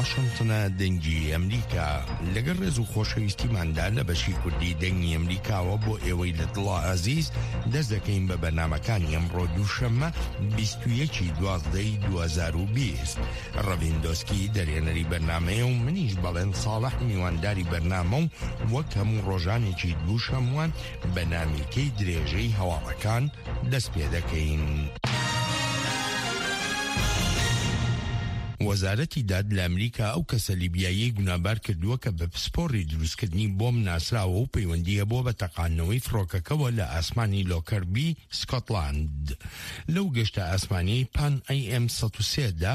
واشنطن دنگی ئەمریکا لەگەڵ ڕێز و خۆشەویستیماندا لە بەشی کوردی دەنگی ئەمریکاوە بۆ ئێوەی لە دڵە عەزیز دەست دەکەین بە بەرنامەکانی ئەمڕۆ دووشەممە 21/12/2020 ڕەڤیندۆسکی دەرێنەری بەرنامەیە و منیش بەڵێن ساڵح میوانداری بەرنامە و وەک هەموو ڕۆژانێکی دووشەموان بە نامێکەی درێژەی هەواڵەکان دەست پێ دەکەین. وەزارەتی داد لە ئەمریکا ئەو کەسە لیبیایی گونابار کردووە کە بە پسپۆڕی دروستکردنی بۆم ناسراوە و پەیوەندیە بۆ بە تەقانەوەی فڕۆکەکەەوە لە ئاسمانی لۆکەربی سکۆتلاند. لەو گەشتە ئاسمانی پان ئەم 103دا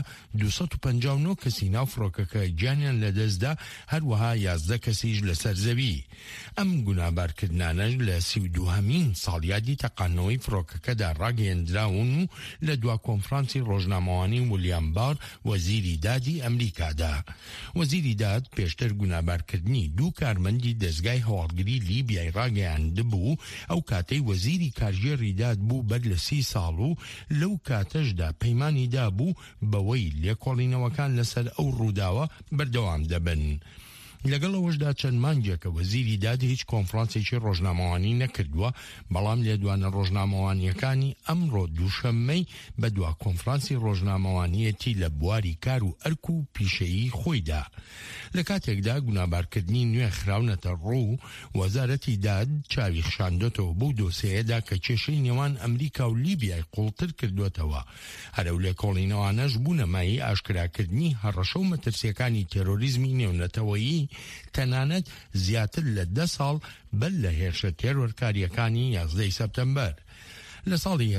259 کەسی ناو فڕۆکەکە گیانیان لەدەستدا، هەروەها 11 کەسیش لەسەر زەوی. ئەم گونابارکردانەش لە 32هەمین ساڵیادی تەقانەوەی فڕۆکەکەدا ڕاگەیەندراون و لە دوا کۆنفرانسی ڕۆژنامەوانی ویلیام بار وەزیری دادی ئەمریکادا. وەزیری داد پێشتر گونابارکردنی دوو کارمەندی دەستگای هەواڵگری لیبیای ڕاگەیاندبوو. ئەو کاتەی وەزیری کارژێری داد بوو بەر لە 30 ساڵ و لەو کاتەشدا پەیمانی دابوو بەوەی لێکۆڵینەوەکان لەسەر ئەو ڕووداوە بەردەوام دەبن. لەگەڵ ئەوەشدا چەند مانگێکە وەزیری داد هیچ کۆنفرانسێکی ڕۆژنامەوانی نەکردووە، بەڵام لێدوانە ڕۆژنامەوانیەکانی ئەمڕۆ دووشەممەی بە دوا کۆنفرانسی ڕۆژنامەوانیەتی لە بواری کار و ئەرک و پیشەیی خۆیدا. لە کاتێکدا گونابارکردنی نوێ خراونەتە ڕوو، وەزارەتی داد چاوی خشاندۆتەوە بۆ دۆسەیەدا کە کێشەی نێوان ئەمریکا و لیبیای قوڵتر کردوێتەوە. هەرەو لێکۆڵینەوانەش بوونەمایی ئاشکراکردنی هەڕەشە و مەترسیەکانی تێرۆریزمی نێونەتەوەیی، تەنانەت زیاتر لە 10 ساڵ بەر لە هێرشە تێرۆرکاریەکانی 11 سەپتەمبەر. لە ساڵی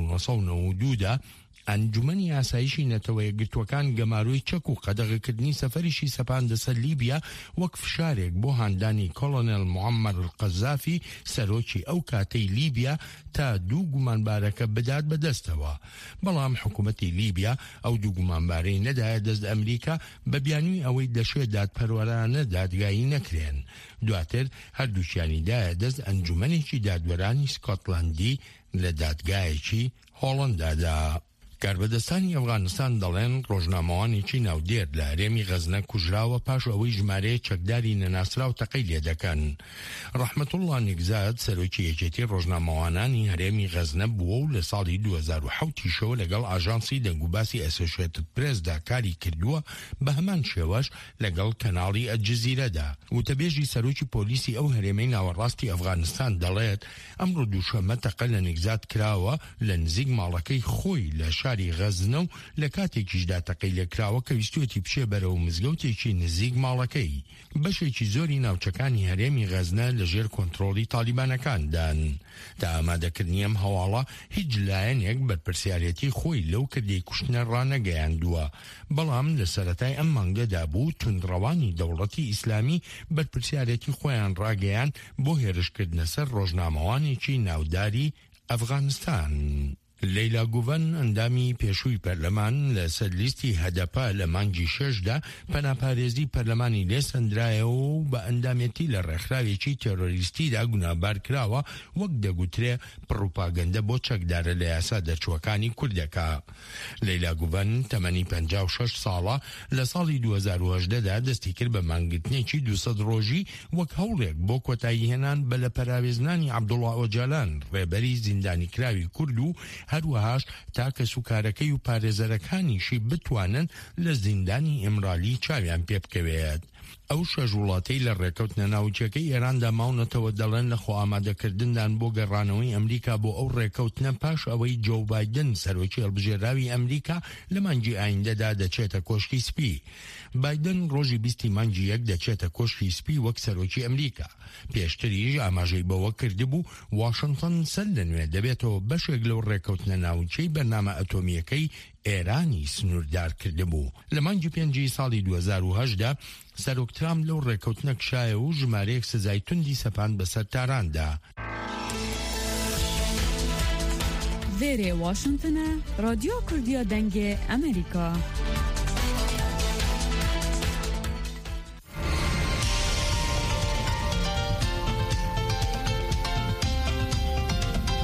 1992دا ئەنجومەنی ئاسایشی نەتەوە یەکگرتووەکان گەماروی چەک و قەدەغەکردنی سەفەریشی سەپاندە سەر لیبیا وەک فشارێک بۆ هاندانی کۆلۆنێل موعەمەر القەزافی سەرۆکی ئەو کاتەی لیبیا تا دوو گومانبارەکە بدات بەدەستەوە. بەڵام حکوومەتی لیبیا ئەو دوو گومانبارەی نەدایە دەست ئەمریکا بە بیانووی ئەوەی دەشێت دادپەروەرانە دادگایی نەکرێن. دواتر هەردووچیانیدایە دەست ئەنجومەنێکی دادوەرانی سکۆتلاندی لە دادگایەکی هۆڵەندادا. کاربەدەستانی ئەفغانستان دەڵێن ڕۆژنامەوانێکی ناودێر لە هەرێمی غەزنە کوژراوە پاش ئەوەی ژمارەیە چەکداری نەناسرا و تەقەی لێ دەکەن. ڕەحمەتوڵڵا نیگزاد سەرۆکی یەکێتی ڕۆژنامەوانانی هەرێمی غەزنە بووە و لە ساڵی 2007 لەگەڵ ئاژانسی دەنگوباسی ئەسۆشیێتد پرێسدا کاری کردووە، بە هەمان شێوەش لەگەڵ کەناڵی ئەلجەزیرەدا. وتەبێژی سەرۆکی پۆلیسی ئەو هەرێمەی ناوەڕاستی ئەفغانستان دەڵێت ئەمڕۆ دووشەممە تەقە لە نیگزاد کراوە لە نزیک ماڵەکەی خۆی لە شاری غەزنە و لە کاتێکیشدا تەقەی لێکراوە کە ویستوەتی بچێ بەرەو مزگەوتێکی نزیک ماڵەکەی. بەشێکی زۆری ناوچەکانی هەرێمی غەزنە لەژێر کۆنتڕۆڵی تالیبانەکاندان. تا ئامادەکردنی ئەم هەواڵە هیچ لایەنێک بەرپرسیارەتی خۆی لەو کردەی کوشتنە ڕانەگەیاندووە، بەڵام لە سەرەتای ئەم مانگەدا بوو توندڕەوانی دەوڵەتی ئیسلامی بەرپرسیارەتی خۆیان ڕاگەیان بۆ هێرشکردنە سەر ڕۆژنامەوانێکی ناوداری ئەفغانستان. لەیلا گوڤەن ئەندامی پێشووی پەرلەمان لە سەر لیستی هەدەپا لە مانگی 6دا پەناپارێزی پەرلەمانی لێسەندرایەوە و بە ئەندامەتی لە ڕێکخراوێکی تێرۆریستیدا گونابار کراوە، وەک دەگوترێ پڕوپاگەندە بۆ چەکدارە لە یاسا دەرچووەکانی کوردەکە. لەیلا گوڤەن تەمەنی 56 ساڵە لە ساڵی 2018دا دەستی کرد بە مانگتنێکی 200 ڕۆژی وەک هەوڵێک بۆ کۆتایی هێنان بە لە پەراوێزنانی عەبدوڵڵا ئۆجالان ڕێبەری زیندانی کراوی کورد و هەروەهاش تا کە سوکارەکەی و پارێزەرەکانیشی بتوانن لە زیندانی ئیمرالی چاویان پێ بکەوێت. ئەو شەژ وڵاتەی لە ڕێکەوتنە ناوچەکەی ئێراندا ماونەتەوە دەڵێن لە خۆ ئامادەکردندان بۆ گەڕانەوەی ئەمریکا بۆ ئەو ڕێکەوتنە پاش ئەوەی جۆ بایدن سەرۆکی هەڵبژێراوی ئەمریکا لە مانگی ئایندەدا دەچێتە کۆشکی سپی. بایدن ڕۆژی 20 مانگی 1 دەچێتە کۆشکی سپی وەک سەرۆکی ئەمریکا. پێشتریش ئاماژەی بەوە کردبوو واشنگتن سەر لەنوێ دەبێتەوە بەشێک لەو ڕێکەوتنە ناوچەی بەرنامە ئەتۆمیەکەی ئێرانی سنووردار کردبوو. لە مانگی 5 ساڵی 2018دا سەرۆک ترامپ لەو ڕێکەوتنە کشایە و ژمارەیەک سزای توندی سەپاند بەسەر تاراندا. وێرێ واشنگتنە، رادیۆ کوردیە دەنگێ ئەمریکا.